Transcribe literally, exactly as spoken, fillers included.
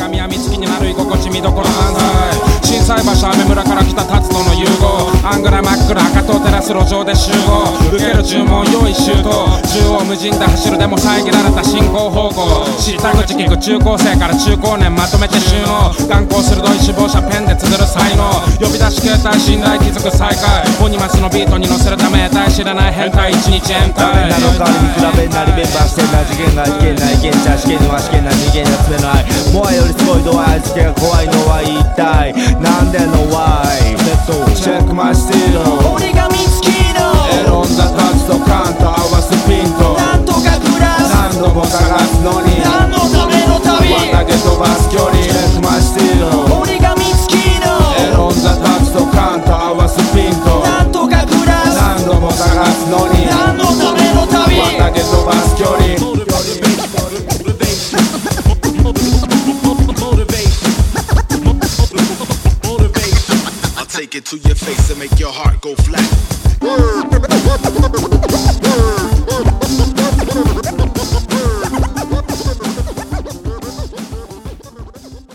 神は見つきになる居心地見どころ漫才。心斎橋雨村から来た達人の融合。アングラ真っ暗赤と照らす路上で集合。受ける注文用意周到。縦横無尽で走るでも遮られた進行方向。知った口聞く中高生から中高年まとめて収納。眼光鋭い志望者ペンで綴る才能。呼び出し携帯信頼気づく再会。ポニマスのビートに乗せるため得体知らない変態一日延滞。 誰なのかに比べなり弁バしてない次元がいけない現地は試験のは試験ない人間が詰めないモアよりすごい度合い付けが怖いのは一体なんでの Why チェックマイスティール折り紙付きのエロンザタッチとカンと合わすピントなんとか暮らす何度も探すのに何のための旅輪だけ飛ばす距離チェックマイスティール折り紙付きのエロンザタッチとカンと合わすピントなんとか暮らす何度も探すのに何のための旅輪だけ飛ばす距離 Take it to your face and make your heart go flat.